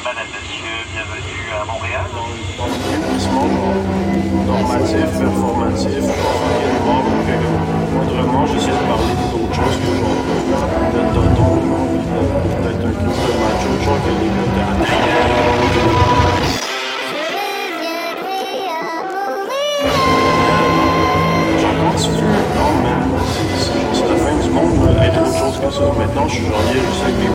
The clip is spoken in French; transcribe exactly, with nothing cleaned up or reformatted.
Madame, monsieur, bienvenue à Montréal. Dans, dans le milieu qui se mange normatif, performatif, genre, donc, euh, autrement, j'essaie de parler d'autres choses que genre de Toto, d'être un club de macho, genre que les gars de J'en continue, non, mais c'est c'est- c'est la fin du monde, être autre chose que ça. Maintenant, je suis genre lié, je sais que